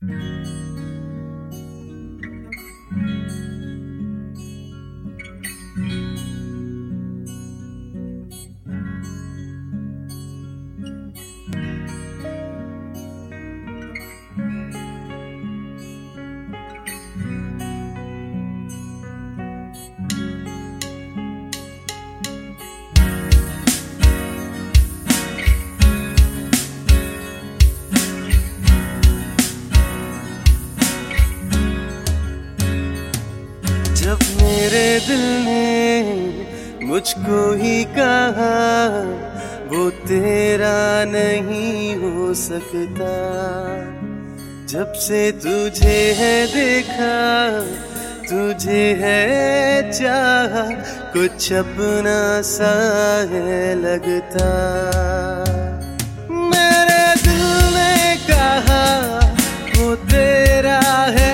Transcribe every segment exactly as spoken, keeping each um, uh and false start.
जब मेरे दिल ने मुझको ही कहा वो तेरा नहीं हो सकता, जब से तुझे है देखा तुझे है चाहा, कुछ अपना सा है लगता। मेरे दिल ने कहा वो तेरा है,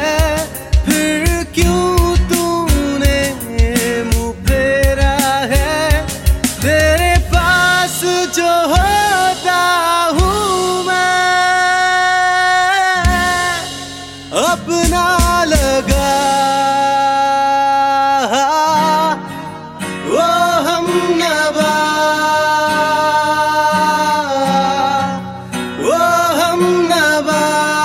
जो होता हूँ मैं अपना लगा वो हमनवा, वो हमनवा।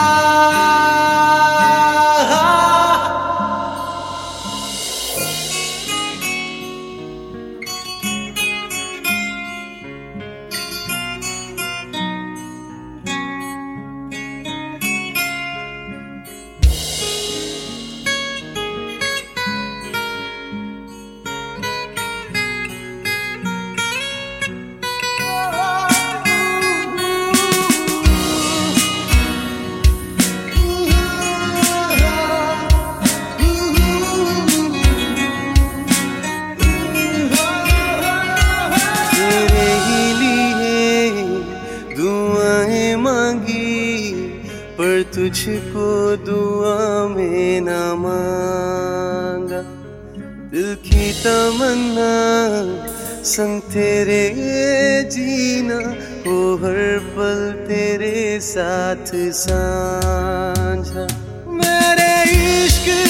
पर तुझको दुआ में ना मांगा, दिल की तमन्ना संग तेरे जीना हो हर पल तेरे साथ साझा। मेरे इश्क